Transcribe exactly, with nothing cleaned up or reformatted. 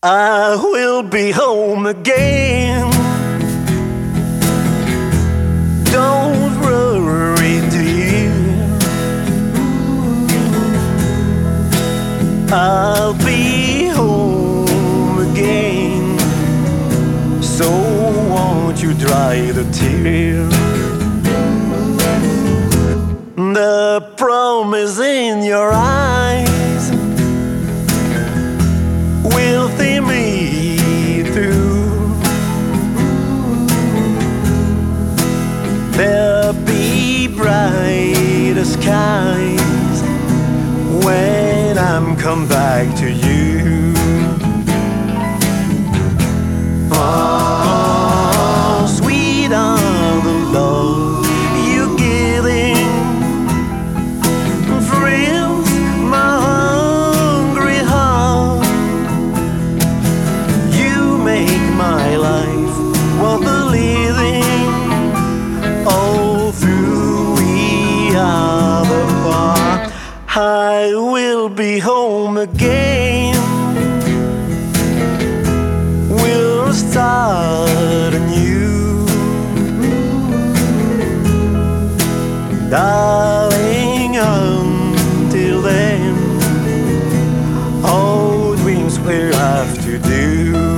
I will be home again. Don't worry, dear, I'll be home again. So won't you dry the tear? The promise in your eyes will see me through. There'll be brighter skies when I'm come back to you. Oh, sweet are the love you're giving, thrills my hungry heart. You make my life worth the living. All through we are the far. I will be home again. We'll start anew, darling. Until then, all dreams we'll have to do.